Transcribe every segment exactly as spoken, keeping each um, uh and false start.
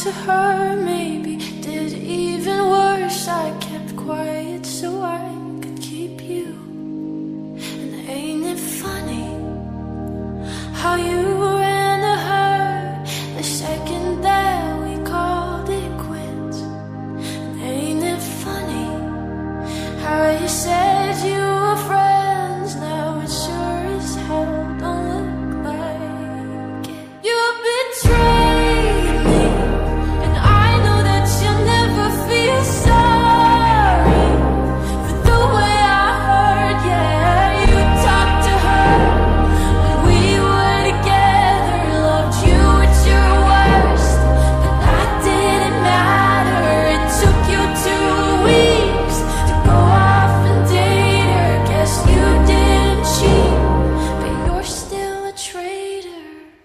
to her, maybe did even worse. I kept quiet so I could keep you. And ain't it funny how you ran to her the second that we called it quits? And ain't it funny how you said you were friends, now it sure as hell don't look like it. You betrayed me, and I know that you'll never feel sorry for the way I hurt. Yeah, you talked to her when we were together, loved you at your worst, but that didn't matter. It took you two weeks to go off and date her. Guess you didn't cheat, but you're still a traitor.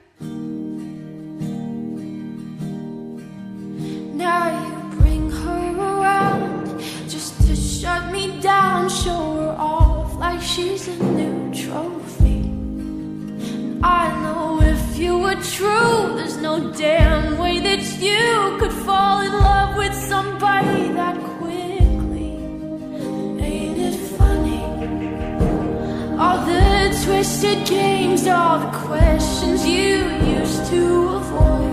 Now you bring her around just to shut me down, show her off like she's a new trophy. I know if you were true, there's no damn way that you could fall in love with somebody that quickly. Ain't it funny? All the twisted games, all the questions you used to avoid.